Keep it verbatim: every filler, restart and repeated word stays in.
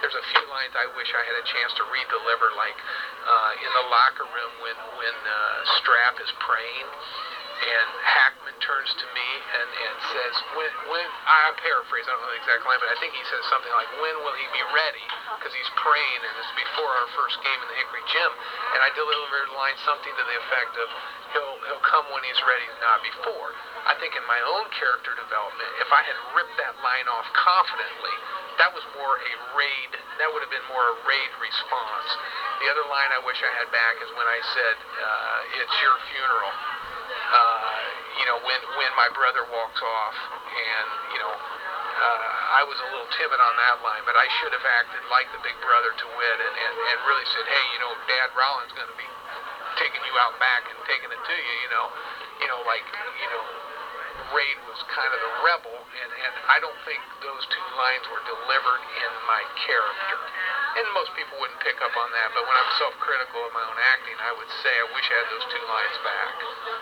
there's a few lines I wish I had a chance to re-deliver, like uh, in the locker room when when uh, Strap is praying, and Hackman turns to me and, and says, when, when, I'm paraphrasing, I don't know the exact line, but I think he says something like, when will he be ready? Because he's praying, and it's before our first game in the Hickory Gym. And I delivered the line something to the effect of, he'll, he'll come when he's ready, not before. I think in my own character development, if I had ripped that line off confidently, that was more a raid, that would have been more a raid response. The other line I wish I had back is when I said, uh, it's your funeral. Uh, you know, when when my brother walks off, and, you know, uh, I was a little timid on that line, but I should have acted like the big brother to Whit and, and, and really said, hey, you know, Dad Rollins going to be taking you out back and taking it to you, you know, you know, like, you know, Raid was kind of the rebel, and, and I don't think those two lines were delivered in my character. And most people wouldn't pick up on that, but when I'm self-critical of my own acting, I would say I wish I had those two lines back.